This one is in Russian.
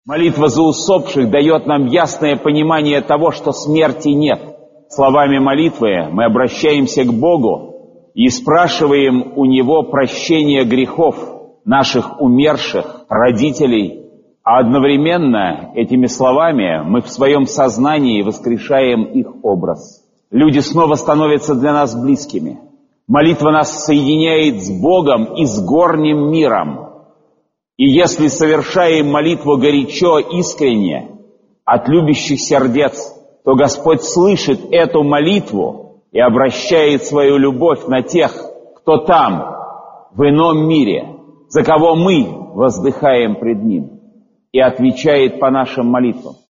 Молитва за усопших дает нам ясное понимание того, что смерти нет. Словами молитвы мы обращаемся к Богу и спрашиваем у Него прощения грехов наших умерших родителей, а одновременно этими словами мы в своем сознании воскрешаем их образ. Люди снова становятся для нас близкими. Молитва нас соединяет с Богом и с горним миром. И если совершаем молитву горячо, искренне, от любящих сердец, то Господь слышит эту молитву и обращает свою любовь на тех, кто там, в ином мире, за кого мы воздыхаем пред Ним, и отвечает по нашим молитвам.